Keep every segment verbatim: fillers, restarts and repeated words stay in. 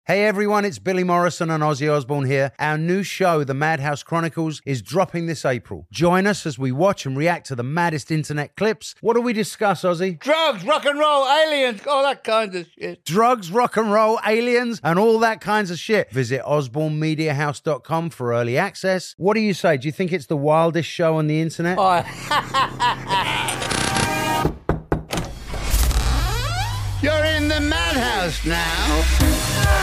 Hey everyone, it's Billy Morrison and Ozzy Osbourne here. Our new show, The Madhouse Chronicles, is dropping this April. Join us as we watch and react to the maddest internet clips. What do we discuss, Ozzy? Drugs, rock and roll, aliens, all that kind of shit. Drugs, rock and roll, aliens, and all that kinds of shit. Visit osborne media house dot com for early access. What do you say? Do you think it's the wildest show on the internet? Oh. You're in the madhouse now.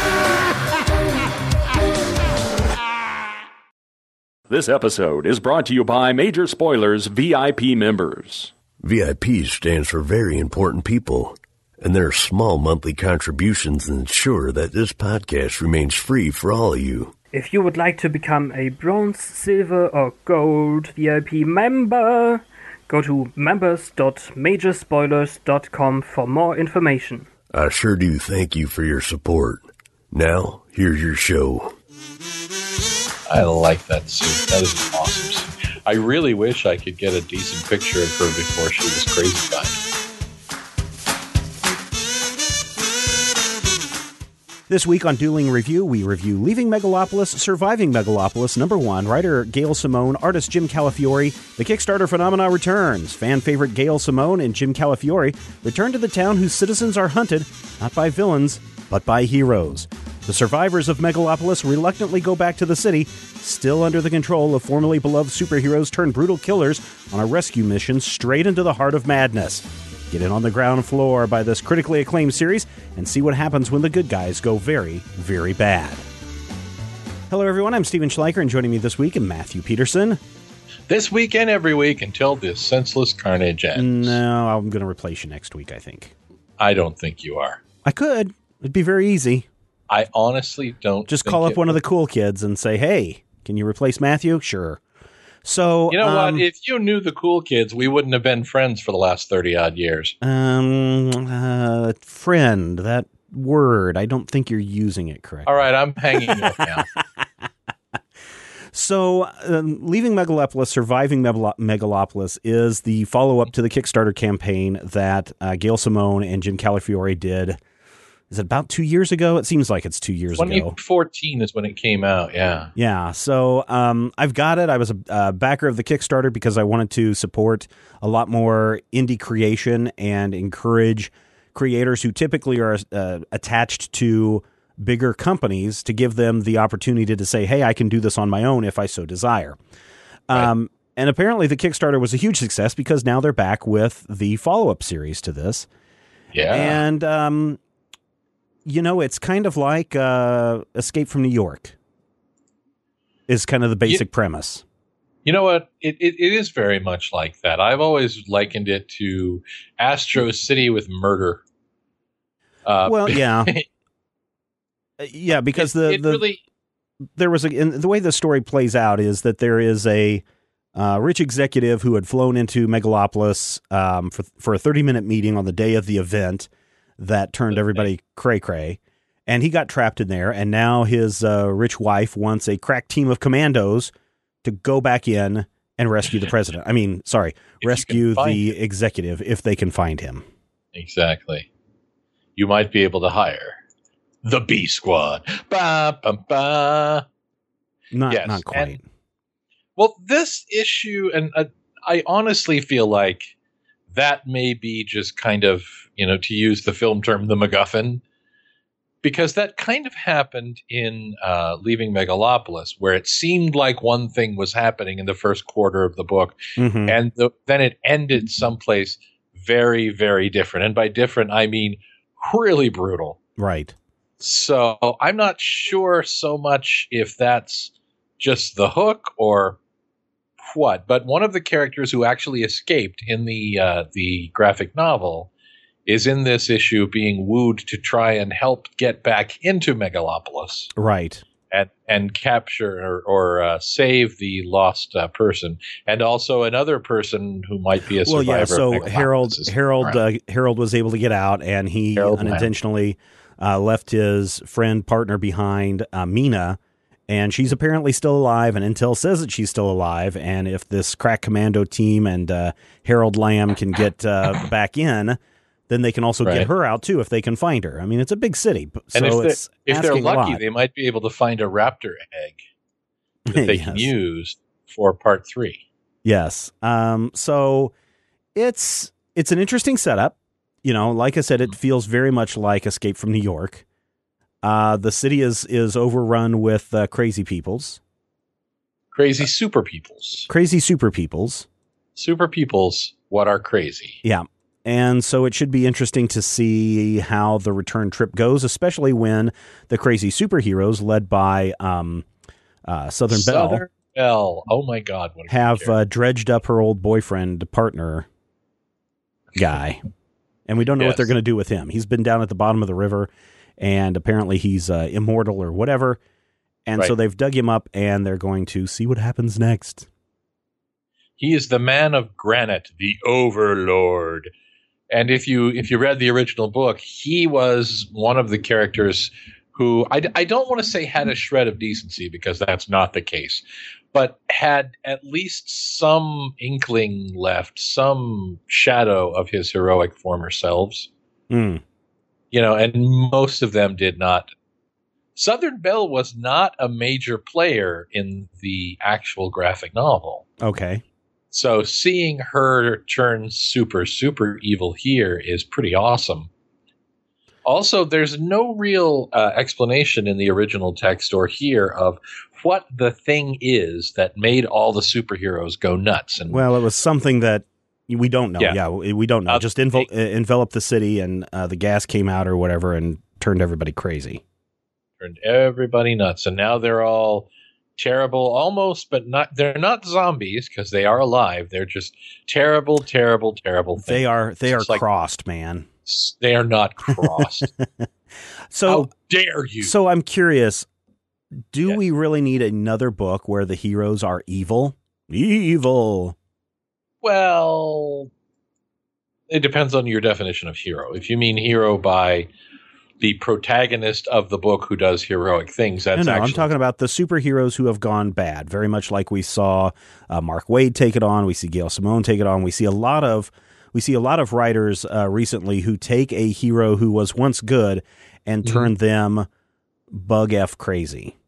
This episode is brought to you by Major Spoilers V I P members. V I P stands for Very Important People, and their small monthly contributions ensure that this podcast remains free for all of you. If you would like to become a bronze, silver, or gold V I P member, go to members dot major spoilers dot com for more information. I sure do thank you for your support. Now, here's your show. I like that suit. That is an awesome suit. I really wish I could get a decent picture of her before she was crazy about it. This week on Dueling Review, we review Leaving Megalopolis, Surviving Megalopolis, number one. Writer Gail Simone, artist Jim Calafiore. The Kickstarter phenomena returns. Fan favorite Gail Simone and Jim Calafiore return to the town whose citizens are hunted, not by villains, but by heroes. The survivors of Megalopolis reluctantly go back to the city, still under the control of formerly beloved superheroes turned brutal killers on a rescue mission straight into the heart of madness. Get in on the ground floor by this critically acclaimed series and see what happens when the good guys go very, very bad. Hello, everyone. I'm Steven Schleicher, and joining me this week is Matthew Peterson. This week and every week until this senseless carnage ends. No, I'm going to replace you next week, I think. I don't think you are. I could. It'd be very easy. I honestly don't. Just call up one would. of the cool kids and say, hey, can you replace Matthew? Sure. So, you know um, what? If you knew the cool kids, we wouldn't have been friends for the last thirty odd years. Um, uh, friend, that word, I don't think you're using it correctly. All right, I'm hanging up now. So, um, Leaving Megalopolis, Surviving Megalo- Megalopolis is the follow-up to the Kickstarter campaign that uh, Gail Simone and Jim Calafiore did. Is it about two years ago? It seems like it's two years twenty fourteen ago. twenty fourteen is when it came out, yeah. Yeah, so um, I've got it. I was a uh, backer of the Kickstarter because I wanted to support a lot more indie creation and encourage creators who typically are uh, attached to bigger companies to give them the opportunity to say, hey, I can do this on my own if I so desire. Um, right. And apparently the Kickstarter was a huge success because now they're back with the follow-up series to this. Yeah. And... Um, You know, it's kind of like uh, Escape from New York is kind of the basic you, premise. You know what? It, it it is very much like that. I've always likened it to Astro City with murder. Uh, well, yeah. yeah, because it, the, it the really... there was a, and the way the story plays out is that there is a uh, rich executive who had flown into Megalopolis um, for, for a thirty-minute meeting on the day of the event that turned everybody cray-cray, and he got trapped in there, and now his uh, rich wife wants a crack team of commandos to go back in and rescue the president. I mean, sorry, if rescue the him. executive if they can find him. Exactly. You might be able to hire the B Squad. Ba, ba, ba. Not, yes. not quite. And, well, this issue, and uh, I honestly feel like that may be just kind of, you know, to use the film term, the MacGuffin, because that kind of happened in uh, Leaving Megalopolis, where it seemed like one thing was happening in the first quarter of the book, Mm-hmm. and the, then it ended someplace very, very different. And by different, I mean really brutal. Right. So I'm not sure so much if that's just the hook or what, but one of the characters who actually escaped in the uh, the graphic novel is in this issue being wooed to try and help get back into Megalopolis. Right. And and capture or, or uh, save the lost uh, person, and also another person who might be a survivor. Well, yeah. So of Harold Harold uh, Harold was able to get out, and he Harold unintentionally uh, left his friend partner behind, uh, Mina, and she's apparently still alive. And Intel says that she's still alive. And if this crack commando team and uh, Harold Lamb can get uh, back in, then they can also Right. get her out too if they can find her. I mean, it's a big city, b- so And if they're, it's if they're asking a lucky, lot. they might be able to find a raptor egg that they can Yes. use for part three. Yes. Um, so it's it's an interesting setup. You know, like I said, it feels very much like Escape from New York. Uh, the city is is overrun with uh, crazy peoples, Crazy super peoples. crazy super peoples. Super peoples, what are crazy? Yeah. And so it should be interesting to see how the return trip goes, especially when the crazy superheroes led by um, uh, Southern, Belle Southern Belle. Oh my God. What a have character. uh, dredged up her old boyfriend partner guy. And we don't know what Yes. they're going to do with him. He's been down at the bottom of the river, and apparently he's uh, immortal or whatever. And so Right. they've dug him up, and they're going to see what happens next. He is the man of granite, the overlord. And if you if you read the original book, he was one of the characters who I, I don't want to say had a shred of decency, because that's not the case, but had at least some inkling left, some shadow of his heroic former selves. Mm. You know, and most of them did not. Southern Belle was not a major player in the actual graphic novel. Okay. So seeing her turn super, super evil here is pretty awesome. Also, there's no real uh, explanation in the original text or here of what the thing is that made all the superheroes go nuts. And Well, it was something that we don't know. Yeah. Yeah, we we don't know. Uh, Just envel- uh, enveloped the city, and uh, the gas came out or whatever and turned everybody crazy. turned everybody nuts. And now they're all terrible, almost, but not. They're not zombies because they are alive. They're just terrible, terrible, terrible things. They are they are It's like- crossed, man. They are not crossed. So How dare you? so I'm curious, do Yes. we really need another book where the heroes are evil? Evil. Well, it depends on your definition of hero. If you mean hero by the protagonist of the book who does heroic things, that's no, no, actually I'm talking about the superheroes who have gone bad, very much like we saw uh, Mark Waid take it on. We see Gail Simone take it on. We see a lot of we see a lot of writers uh, recently who take a hero who was once good and Mhm. turn them bug F crazy.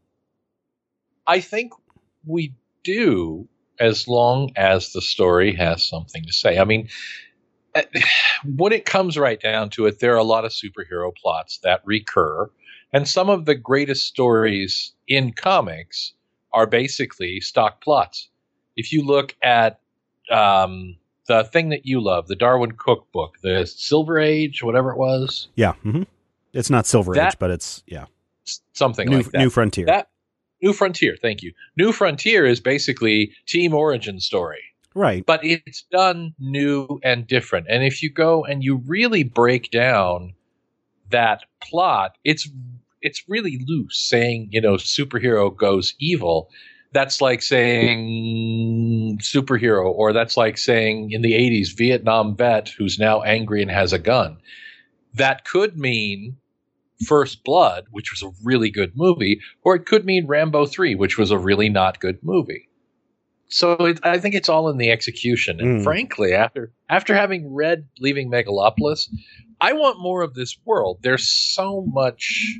I think we do, as long as the story has something to say. I mean, eh, when it comes right down to it, there are a lot of superhero plots that recur, and some of the greatest stories in comics are basically stock plots. If you look at um, the thing that you love, the Darwin Cook book, the Silver Age, whatever it was, Yeah, hmm it's not Silver That- Age, but it's yeah, s- something New like that. New Frontier. That New Frontier, thank you. New Frontier is basically Team Origin story, right. but it's done new and different. And if you go and you really break down that plot, it's it's really loose, saying, you know, superhero goes evil. That's like saying superhero, or that's like saying in the eighties, Vietnam vet who's now angry and has a gun. That could mean First Blood, which was a really good movie, or it could mean Rambo three, which was a really not good movie. So it, I think it's all in the execution. And Mm. frankly, after after having read Leaving Megalopolis, I want more of this world. There's so much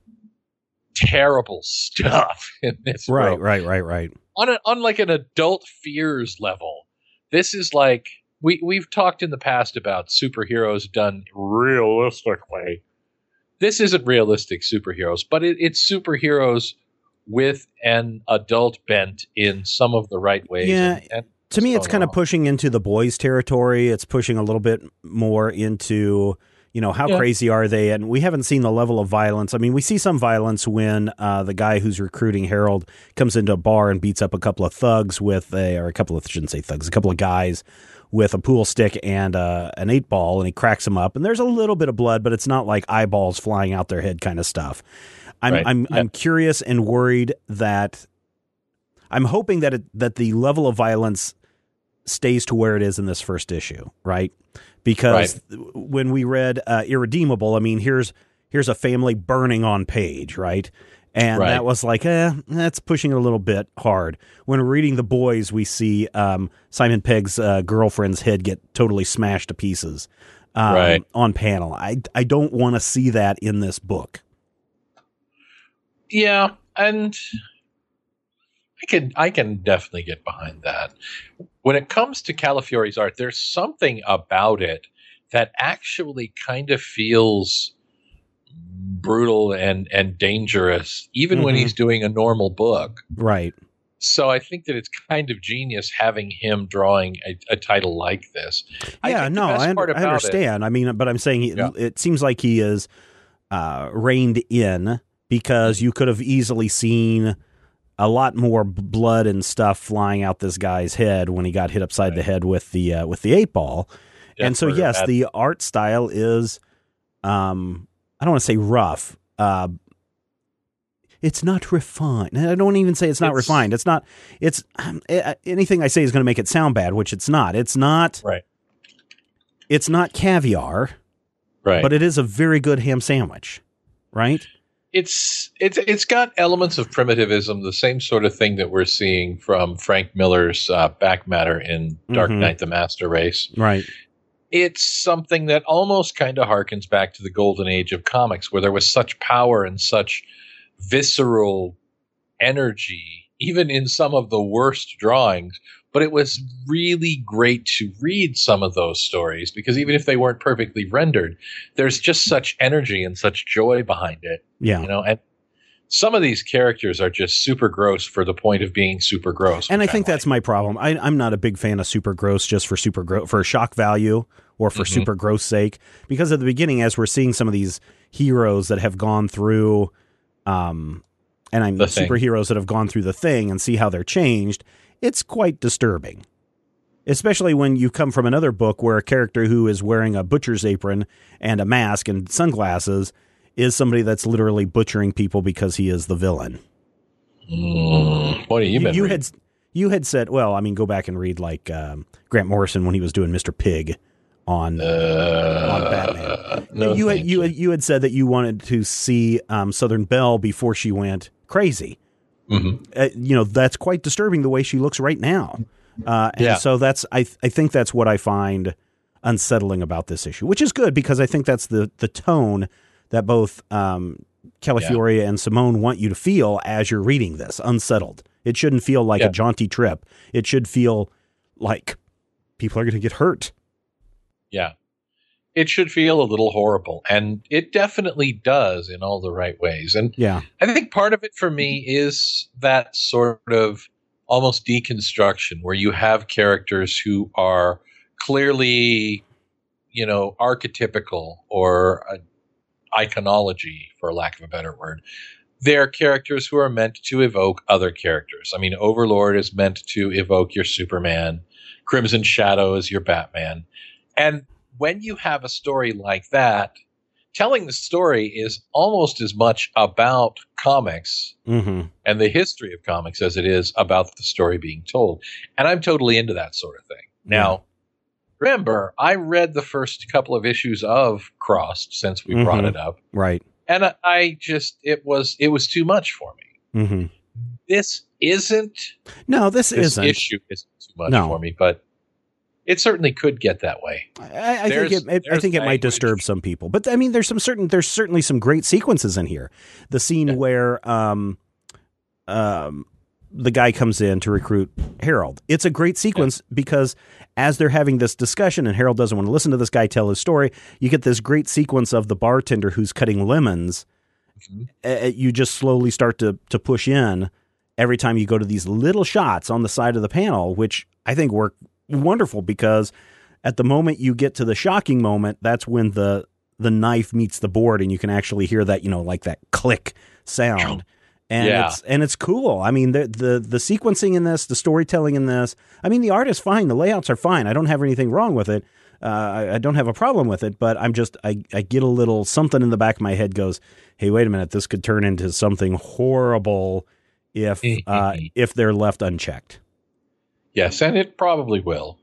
terrible stuff in this Right, world. right, right, right. On, a, on like an adult fears level, this is like we we've talked in the past about superheroes done realistically. This isn't realistic superheroes, but it, it's superheroes with an adult bent in some of the right ways. Yeah, and, and To me, so it's kind of wrong. pushing into the boys' territory. It's pushing a little bit more into, you know, how Yeah. crazy are they? And we haven't seen the level of violence. I mean, we see some violence when uh, the guy who's recruiting Harold comes into a bar and beats up a couple of thugs with a, or a couple of, I shouldn't say thugs, a couple of guys with a pool stick and uh, an eight ball, and he cracks them up. And there's a little bit of blood, but it's not like eyeballs flying out their head kind of stuff. I'm Right. I'm Yeah. I'm curious and worried that I'm hoping that it, that the level of violence stays to where it is in this first issue, right? Because when we read uh, Irredeemable, I mean, here's here's a family burning on page, right? And Right. that was like, eh, that's pushing it a little bit hard. When we're reading The Boys, we see um, Simon Pegg's uh, girlfriend's head get totally smashed to pieces. um, Right. on panel. I I don't want to see that in this book. Yeah, and I can I can definitely get behind that. When it comes to Calafiori's art, there's something about it that actually kind of feels brutal and and dangerous, even when Mhm. he's doing a normal book. Right. So I think that it's kind of genius having him drawing a, a title like this. I Yeah, think the no, best I, un- part I about it- understand. I mean, but I'm saying he, Yeah. it seems like he is uh, reined in because you could have easily seen a lot more b- blood and stuff flying out this guy's head when he got hit upside Right. the head with the uh, with the eight ball. Death, and so, murder, yes, bad- the art style is, um, I don't want to say rough. Uh, it's not refined. I don't even say it's not It's- refined. It's not. It's um, eh, anything I say is going to make it sound bad, which it's not. It's not. right, It's not caviar, right. but it is a very good ham sandwich, right? it's it's it's got elements of primitivism, the same sort of thing that we're seeing from Frank Miller's uh, back matter in Dark Mhm. Knight: The Master Race. Right. It's something that almost kind of harkens back to the golden age of comics, where there was such power and such visceral energy, even in some of the worst drawings. But it was really great to read some of those stories, because even if they weren't perfectly rendered, there's just such energy and such joy behind it. Yeah. You know, and some of these characters are just super gross for the point of being super gross. And I which think like. that's my problem. I, I'm not a big fan of super gross just for super gross for shock value or for Mhm. super gross sake. Because at the beginning, as we're seeing some of these heroes that have gone through, um, and I'm The Thing. superheroes that have gone through the thing and see how they're changed, it's quite disturbing. Especially when you come from another book where a character who is wearing a butcher's apron and a mask and sunglasses is somebody that's literally butchering people because he is the villain. Mm, what have you You, been you reading? had you had said, well, I mean, go back and read like um, Grant Morrison when he was doing Mister Pig on Uh, on Batman. No, you had thank you had, you had said that you wanted to see um, Southern Belle before she went crazy. Mhm. Uh, you know, that's quite disturbing the way she looks right now. Uh, and Yeah. so that's I th- I think that's what I find unsettling about this issue, which is good because I think that's the the tone that both um, Calafiore and Simone want you to feel as you're reading this, unsettled. It shouldn't feel like Yeah. a jaunty trip. It should feel like people are going to get hurt. Yeah. It should feel a little horrible, and it definitely does in all the right ways. And Yeah. I think part of it for me is that sort of almost deconstruction where you have characters who are clearly, you know, archetypical or uh, iconology, for lack of a better word. They're characters who are meant to evoke other characters. I mean, Overlord is meant to evoke your Superman. Crimson Shadow is your Batman. And when you have a story like that, telling the story is almost as much about comics Mm-hmm. and the history of comics as it is about the story being told. And I'm totally into that sort of thing. Now, remember, I read the first couple of issues of Crossed since we brought Mhm. it up. Right. And I, I just, it was, it was too much for me. Mm-hmm. This isn't, No, this, this isn't. issue isn't too much No. for me, but it certainly could get that way. I, I think There's- it, it I there's think it might language. disturb some people, but I mean, there's some certain there's certainly some great sequences in here. The scene Yeah. where um, um, the guy comes in to recruit Harold. It's a great sequence because as they're having this discussion, and Harold doesn't want to listen to this guy tell his story, you get this great sequence of the bartender who's cutting lemons. Mhm. Uh, you just slowly start to to push in every time you go to these little shots on the side of the panel, which I think work wonderful because at the moment you get to the shocking moment, that's when the the knife meets the board and you can actually hear that, you know, like that click sound. And Yeah. it's and it's cool. I mean, the the the sequencing in this, the storytelling in this. I mean, the art is fine, the layouts are fine. I don't have anything wrong with it. Uh, I, I don't have a problem with it, but I'm just I, I get a little something in the back of my head goes, hey, wait a minute, this could turn into something horrible if uh, if they're left unchecked. Yes, and it probably will.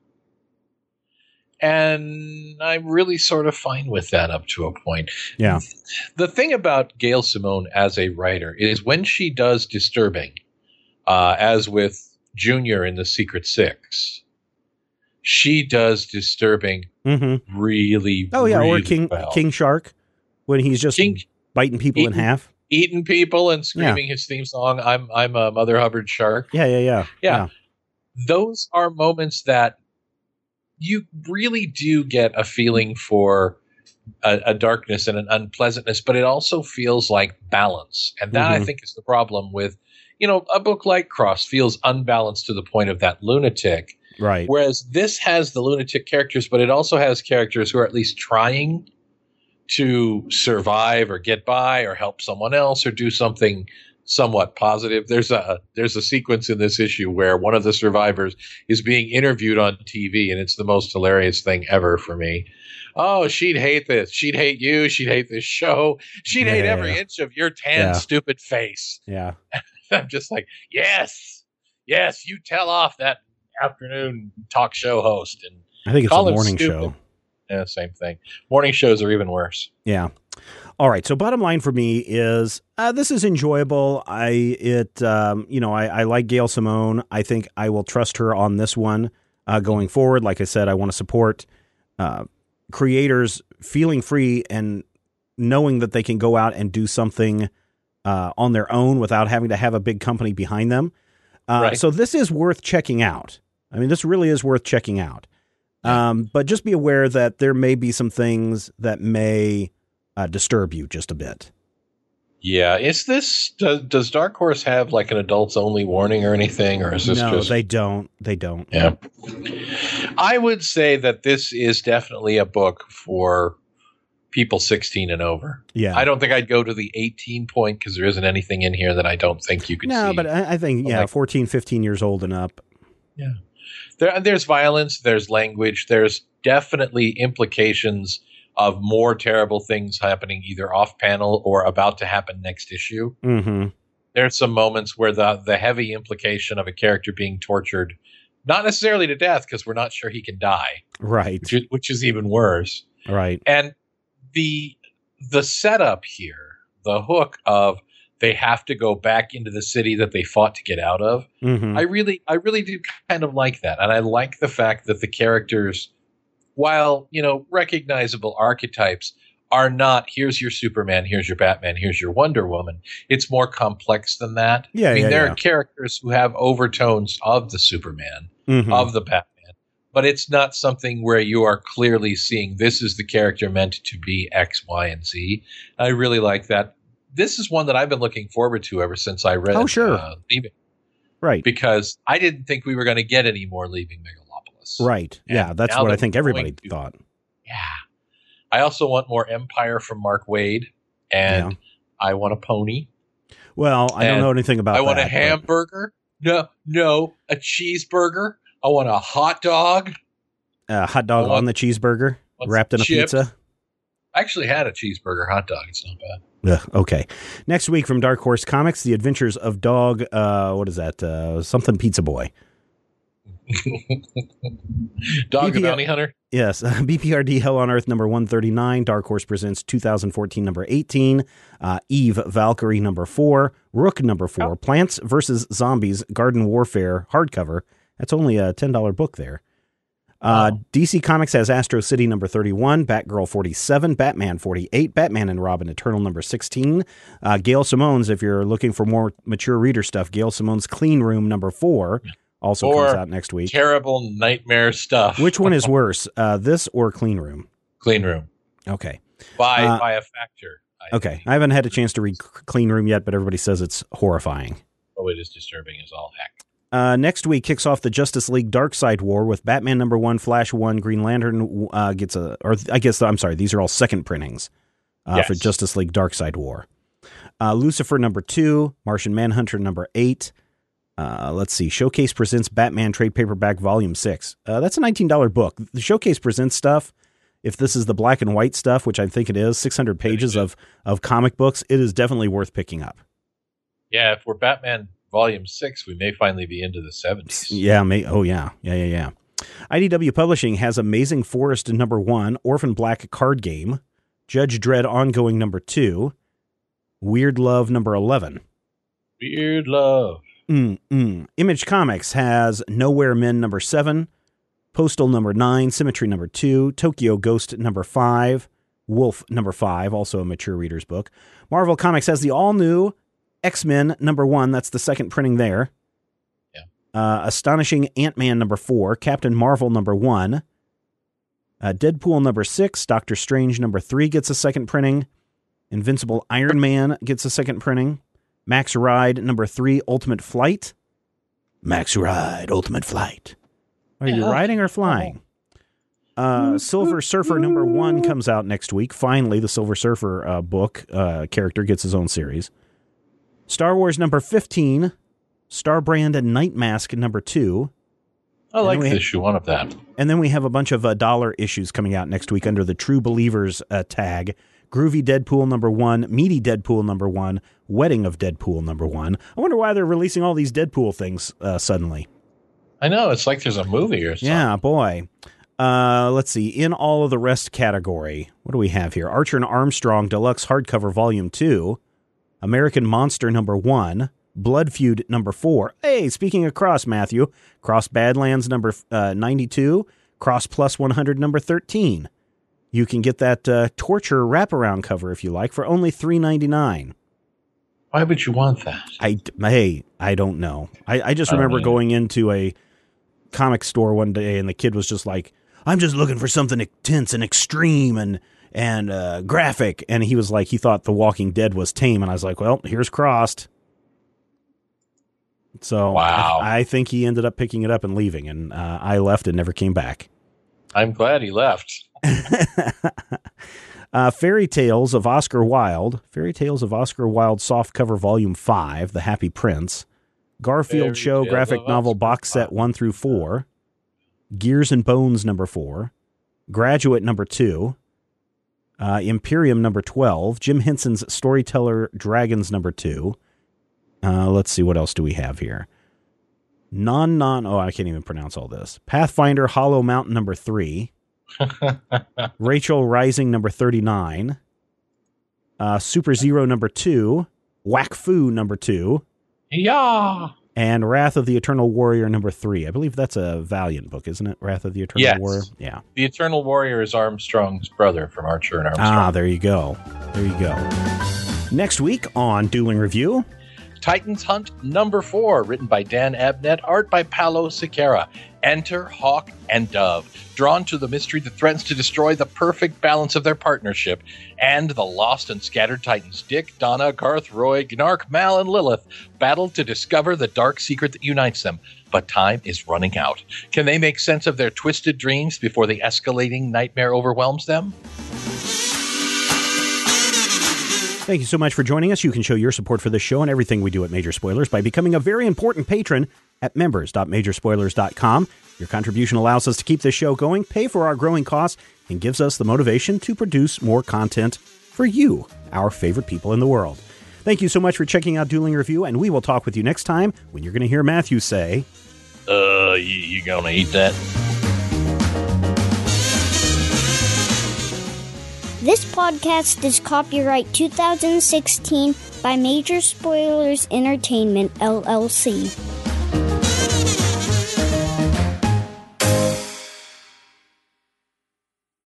And I'm really sort of fine with that up to a point. Yeah. The thing about Gail Simone as a writer is when she does disturbing, uh, as with Junior in The Secret Six, she does disturbing Mm-hmm. really, Oh yeah, really or King well. King Shark when he's just King, biting people eating, in half. eating people and screaming his theme song. I'm I'm a Mother Hubbard shark. Yeah, yeah, yeah, Yeah. Those are moments that you really do get a feeling for a, a darkness and an unpleasantness, but it also feels like balance. And that, Mm-hmm. I think, is the problem with, you know, a book like Cross feels unbalanced to the point of that lunatic. Right. Whereas this has the lunatic characters, but it also has characters who are at least trying to survive or get by or help someone else or do something somewhat positive. There's a there's a sequence in this issue where one of the survivors is being interviewed on T V, and it's the most hilarious thing ever for me. Oh, she'd hate this. She'd hate you. She'd hate this show. She'd Yeah, hate yeah, every yeah. inch of your tan, Yeah. stupid face. Yeah. I'm just like, yes, yes, you tell off that afternoon talk show host and I think it's call a him morning stupid. show. Yeah, same thing. Morning shows are even worse. Yeah. All right. So bottom line for me is uh, this is enjoyable. I it um, you know I, I like Gail Simone. I think I will trust her on this one uh, going forward. Like I said, I want to support uh, creators feeling free and knowing that they can go out and do something uh, on their own without having to have a big company behind them. Uh, Right. So this is worth checking out. I mean, this really is worth checking out. Um, but just be aware that there may be some things that may uh, disturb you just a bit. Yeah, is this does, does Dark Horse have like an adults only warning or anything, or is this No, just? they don't. They don't. Yeah, I would say that this is definitely a book for people sixteen and over. Yeah. I don't think I'd go to the eighteen point because there isn't anything in here that I don't think you could No, see. but I, I think, yeah, Like- fourteen, fifteen years old and up. Yeah. There, there's violence, there's language, there's definitely implications of more terrible things happening either off panel or about to happen next issue. Mm-hmm. There's some moments where the the heavy implication of a character being tortured, not necessarily to death, because we're not sure he can die, Right. which is, which is even worse. Right. And the the setup here, the hook of they have to go back into the city that they fought to get out of. Mm-hmm. I really, I really do kind of like that, and I like the fact that the characters, while you know recognizable archetypes, are not here's your Superman, here's your Batman, here's your Wonder Woman. It's more complex than that. Yeah, I mean, yeah, there yeah. are characters who have overtones of the Superman, Mm-hmm. of the Batman, but it's not something where you are clearly seeing this is the character meant to be X, Y, and Z. I really like that. This is one that I've been looking forward to ever since I read. Oh, sure. Uh, Leaving, Right. because I didn't think we were going to get any more Leaving Megalopolis. Right. And Yeah, that's now what I that think we're everybody going to- thought. Yeah. I also want more Empire from Mark Wade, and Yeah. I want a pony. Well, I don't And know anything about I want that. a hamburger. No, no, a cheeseburger. I want a hot dog. but, uh, hot dog I want- on the cheeseburger want wrapped in a chips. pizza. I actually had a cheeseburger hot dog. It's not bad. Ugh, okay. Next week from Dark Horse Comics, The Adventures of Dog, uh, what is that? Uh, something Pizza Boy. Dog B P- the Bounty Hunter. Yes. B P R D Hell on Earth number one thirty-nine. Dark Horse presents two thousand fourteen number eighteen. Uh, Eve Valkyrie number four. Rook number four. Oh. Plants versus Zombies Garden Warfare hardcover. That's only a ten dollars book there. Uh, Wow. D C Comics has Astro City number thirty-one, Batgirl forty-seven, Batman forty-eight, Batman and Robin Eternal number sixteen, uh, Gail Simone's, if you're looking for more mature reader stuff, Gail Simone's Clean Room number four also Or comes out next week. Terrible nightmare stuff. Which one is worse, uh, this or Clean Room? Clean Room Okay. by Uh, by a factor. I Okay. think. I haven't had a chance to read C- Clean Room yet, but everybody says it's horrifying. Oh, it is disturbing as all heck. Uh, next week kicks off the Justice League Darkseid War with Batman number one, Flash one, Green Lantern uh, gets a, or I guess, I'm sorry, these are all second printings uh, Yes. for Justice League Darkseid War. Uh, Lucifer number two, Martian Manhunter number eight. Uh, let's see, Showcase presents Batman trade paperback volume six. Uh, that's a nineteen dollars book. The Showcase presents stuff. If this is the black and white stuff, which I think it is, six hundred pages of, of comic books, it is definitely worth picking up. Yeah, if we're Batman Volume Six, we may finally be into the seventies. Yeah, may, oh yeah, yeah, yeah, yeah. I D W Publishing has Amazing Forest number one, Orphan Black card game, Judge Dredd ongoing number two, Weird Love number eleven. Weird Love. Mm, mm. Image Comics has Nowhere Men number seven, Postal number nine, Symmetry number two, Tokyo Ghost number five, Wolf number five, also a mature reader's book. Marvel Comics has the all-new X-Men number one, that's the second printing there. Yeah. Uh, Astonishing Ant-Man number four, Captain Marvel number one, uh, Deadpool number six, Doctor Strange number three gets a second printing, Invincible Iron Man gets a second printing, Max Ride number three, Ultimate Flight. Max Ride, Ultimate Flight. Are you Yeah. riding or flying? Uh, Silver Surfer number one comes out next week. Finally, the Silver Surfer uh, book uh, character gets his own series. Star Wars number fifteen, Starbrand and Night Mask number two. I like we have- issue one of that. And then we have a bunch of uh, dollar issues coming out next week under the True Believers uh, tag. Groovy Deadpool number one, Meaty Deadpool number one, Wedding of Deadpool number one. I wonder why they're releasing all these Deadpool things uh, suddenly. I know, it's like there's a movie or something. Yeah, boy. Uh, let's see. In all of the rest category, what do we have here? Archer and Armstrong Deluxe Hardcover Volume two, American Monster number one, Blood Feud number four. Hey, speaking of Cross, Matthew, Cross Badlands number uh, ninety-two, Cross Plus one hundred number thirteen. You can get that uh, Torture wraparound cover if you like for only three ninety-nine. Why would you want that? I, hey, I don't know. I, I just I don't remember know. going into a comic store one day and the kid was just like, I'm just looking for something intense and extreme and and uh, graphic. And he was like, he thought The Walking Dead was tame. And I was like, well, here's Crossed. So Wow. I, I think he ended up picking it up and leaving. And uh, I left and never came back. I'm glad he left. uh, Fairy Tales of Oscar Wilde. Fairy Tales of Oscar Wilde Softcover Volume five, The Happy Prince. Garfield Fairy Show Tales Graphic of Novel Oscar Box Set one through four. Gears and Bones number four. Graduate number two. Uh, Imperium number twelve. Jim Henson's Storyteller Dragons number two. Uh, let's see, what else do we have here? Non non. Oh, I can't even pronounce all this. Pathfinder Hollow Mountain number three. Rachel Rising number thirty-nine. Uh, Super Zero number two. Whack Fu number two. Yeah. And Wrath of the Eternal Warrior number three. I believe that's a Valiant book, isn't it? Wrath of the Eternal Yes. Warrior. Yeah. The Eternal Warrior is Armstrong's brother from Archer and Armstrong. Ah, there you go. There you go. Next week on Dueling Review. Titans Hunt number four, written by Dan Abnett, art by Paolo Siqueira. Enter Hawk and Dove, drawn to the mystery that threatens to destroy the perfect balance of their partnership, and the lost and scattered Titans, Dick, Donna, Garth, Roy, Gnark, Mal, and Lilith, battle to discover the dark secret that unites them. But time is running out. Can they make sense of their twisted dreams before the escalating nightmare overwhelms them? Thank you so much for joining us. You can show your support for this show and everything we do at Major Spoilers by becoming a very important patron at members dot major spoilers dot com. Your contribution allows us to keep this show going, pay for our growing costs, and gives us the motivation to produce more content for you, our favorite people in the world. Thank you so much for checking out Dueling Review, and we will talk with you next time when you're going to hear Matthew say, Uh, you, you gonna eat that? This podcast is copyright two thousand sixteen by Major Spoilers Entertainment, L L C.